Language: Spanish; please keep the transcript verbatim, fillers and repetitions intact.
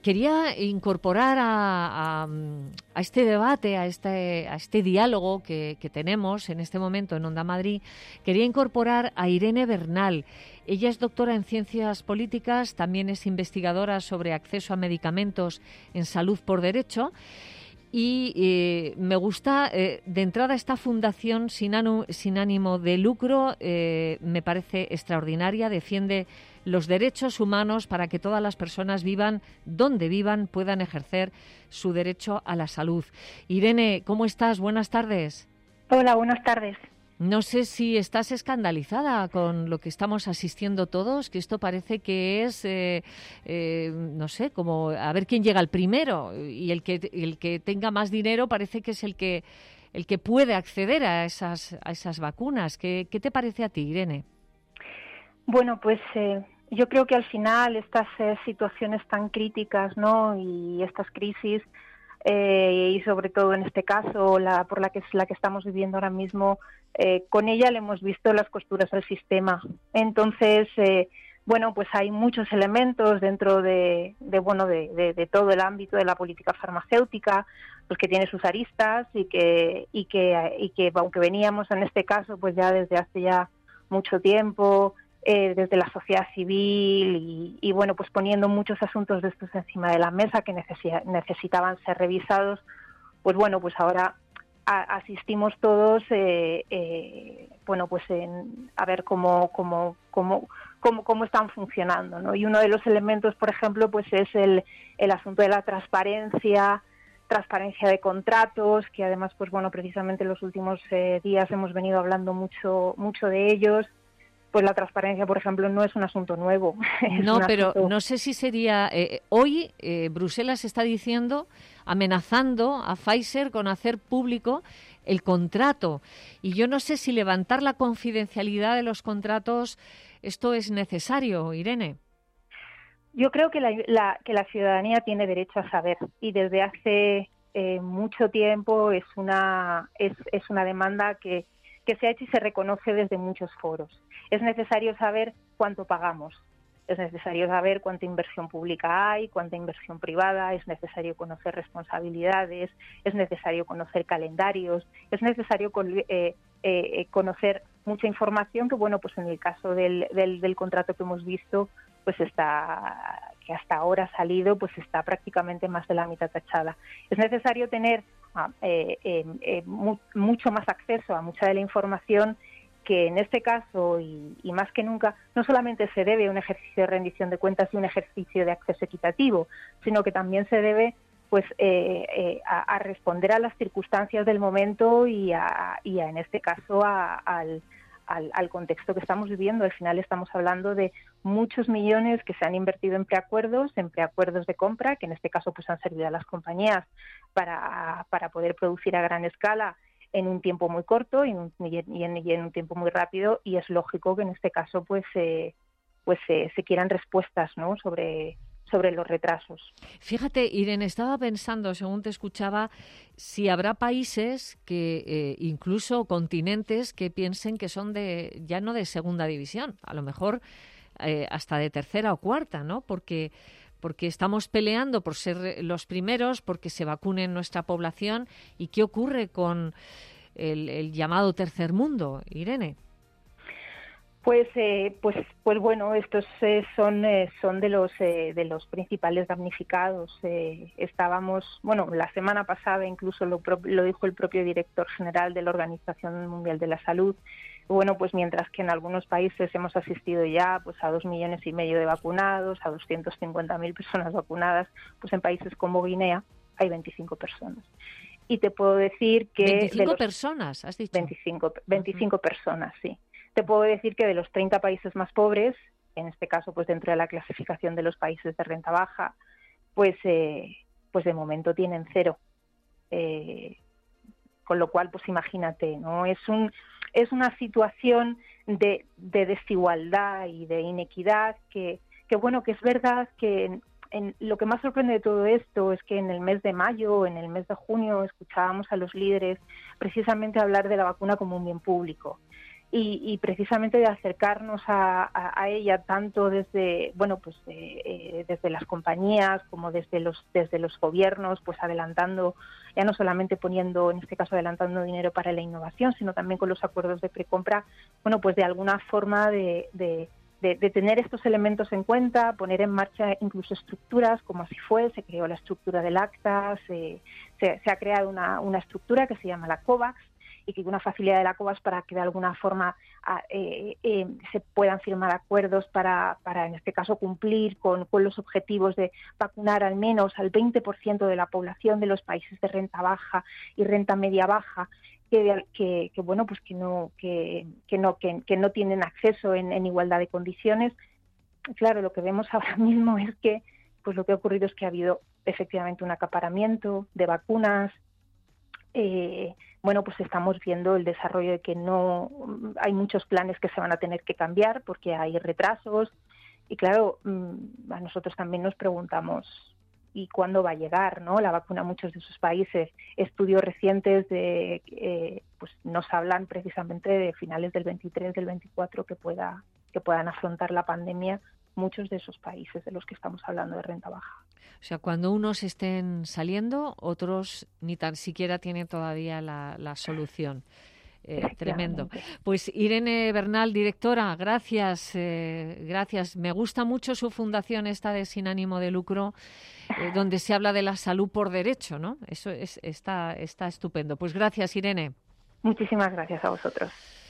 quería incorporar a, a, a este debate, a este, a este diálogo que, que tenemos en este momento en Onda Madrid, quería incorporar a Irene Bernal. Ella es doctora en Ciencias Políticas, también es investigadora sobre acceso a medicamentos en salud por derecho. Y eh, me gusta, eh, de entrada, esta fundación sin, anu, sin ánimo de lucro, eh, me parece extraordinaria, defiende los derechos humanos para que todas las personas vivan donde vivan, puedan ejercer su derecho a la salud. Irene, ¿cómo estás? Buenas tardes. Hola, buenas tardes. No sé si estás escandalizada con lo que estamos asistiendo todos, que esto parece que es, eh, eh, no sé, como a ver quién llega al primero, y el que el que tenga más dinero parece que es el que el que puede acceder a esas a esas vacunas. ¿Qué, qué te parece a ti, Irene? Bueno, pues eh, yo creo que al final estas eh, situaciones tan críticas, ¿no? Y estas crisis, eh, y sobre todo en este caso, la por la que es la que estamos viviendo ahora mismo, eh, con ella le hemos visto las costuras del sistema. Entonces, eh, bueno, pues hay muchos elementos dentro de, de bueno, de, de, de todo el ámbito de la política farmacéutica, pues que tiene sus aristas y que y que y que aunque veníamos en este caso, pues ya desde hace ya mucho tiempo, eh, desde la sociedad civil y, y bueno, pues poniendo muchos asuntos de estos encima de la mesa que necesita, necesitaban ser revisados, pues bueno, pues ahora a, asistimos todos, eh, eh, bueno, pues en, a ver cómo cómo cómo cómo cómo están funcionando, ¿no? Y uno de los elementos, por ejemplo, pues es el el asunto de la transparencia, transparencia de contratos, que además, pues bueno, precisamente en los últimos eh, días hemos venido hablando mucho mucho de ellos. Pues la transparencia, por ejemplo, no es un asunto nuevo. No, pero asunto... no sé si sería... Eh, hoy eh, Bruselas está diciendo, amenazando a Pfizer con hacer público el contrato. Y yo no sé si levantar la confidencialidad de los contratos, esto es necesario, Irene. Yo creo que la, la, que la ciudadanía tiene derecho a saber. Y desde hace eh, mucho tiempo es una, es, es una demanda que... que se ha hecho y se reconoce desde muchos foros. Es necesario saber cuánto pagamos, es necesario saber cuánta inversión pública hay, cuánta inversión privada, es necesario conocer responsabilidades, es necesario conocer calendarios, es necesario eh, eh, conocer mucha información que, bueno, pues en el caso del, del, del contrato que hemos visto, pues está, que hasta ahora ha salido, pues está prácticamente más de la mitad tachada. Es necesario tener Eh, eh, eh, mu- mucho más acceso a mucha de la información que en este caso y, y más que nunca no solamente se debe a un ejercicio de rendición de cuentas y un ejercicio de acceso equitativo, sino que también se debe pues eh, eh, a, a responder a las circunstancias del momento y, a, y a, en este caso a, al, al, al contexto que estamos viviendo. Al final estamos hablando de muchos millones que se han invertido en preacuerdos, en preacuerdos de compra, que en este caso pues han servido a las compañías para, para poder producir a gran escala en un tiempo muy corto y, un, y, en, y en un tiempo muy rápido, y es lógico que en este caso pues eh, pues eh, se quieran respuestas, ¿no?, sobre sobre los retrasos. Fíjate, Irene, estaba pensando, según te escuchaba, si habrá países que eh, incluso continentes que piensen que son de ya no de segunda división, a lo mejor eh, hasta de tercera o cuarta, ¿no? Porque porque estamos peleando por ser los primeros, porque se vacune nuestra población. ¿Y qué ocurre con el, el llamado tercer mundo, Irene? Pues, eh, pues, pues bueno, estos eh, son eh, son de los eh, de los principales damnificados. Eh, estábamos, bueno, la semana pasada incluso lo, pro, lo dijo el propio director general de la Organización Mundial de la Salud. Bueno, pues mientras que en algunos países hemos asistido ya pues a dos millones y medio de vacunados, a doscientas cincuenta mil personas vacunadas, pues en países como Guinea hay veinticinco personas. Y te puedo decir que veinticinco de los personas, has dicho. veinticinco, veinticinco uh-huh. personas, sí. Te puedo decir que de los treinta países más pobres, en este caso pues dentro de la clasificación de los países de renta baja, pues eh, pues de momento tienen cero. Eh, con lo cual, pues imagínate, ¿no? Es un es una situación de, de desigualdad y de inequidad que, que bueno, que es verdad que en, en, lo que más sorprende de todo esto es que en el mes de mayo, en el mes de junio, escuchábamos a los líderes precisamente hablar de la vacuna como un bien público. y, y precisamente de acercarnos a, a, a ella tanto desde, bueno, pues eh, eh, desde las compañías como desde los desde los gobiernos, pues adelantando, ya no solamente poniendo, en este caso adelantando dinero para la innovación, sino también con los acuerdos de precompra, bueno, pues de alguna forma de, de De, de tener estos elementos en cuenta, poner en marcha incluso estructuras, como así fue, se creó la estructura del ACTA, se, se, se ha creado una, una estructura que se llama la COVAX, y que una facilidad de la COVAX para que de alguna forma eh, eh, se puedan firmar acuerdos para, para en este caso, cumplir con, con los objetivos de vacunar al menos al veinte por ciento de la población de los países de renta baja y renta media baja, Que, que, que bueno pues que no que, que no que, que no tienen acceso en, en igualdad de condiciones. Claro, lo que vemos ahora mismo es que pues lo que ha ocurrido es que ha habido efectivamente un acaparamiento de vacunas. Eh, bueno, pues estamos viendo el desarrollo de que no hay muchos planes que se van a tener que cambiar porque hay retrasos, y claro, a nosotros también nos preguntamos y cuándo va a llegar, ¿no?, la vacuna a muchos de esos países. Estudios recientes de eh, pues nos hablan precisamente de finales del veintitrés, del veinticuatro que pueda que puedan afrontar la pandemia muchos de esos países de los que estamos hablando de renta baja. O sea, cuando unos estén saliendo, otros ni tan siquiera tienen todavía la, la solución. Eh, tremendo. Pues Irene Bernal, directora, gracias, eh, gracias. Me gusta mucho su fundación esta de sin ánimo de lucro, eh, donde se habla de la salud por derecho, ¿no? Eso es, está, está estupendo. Pues gracias, Irene. Muchísimas gracias a vosotros.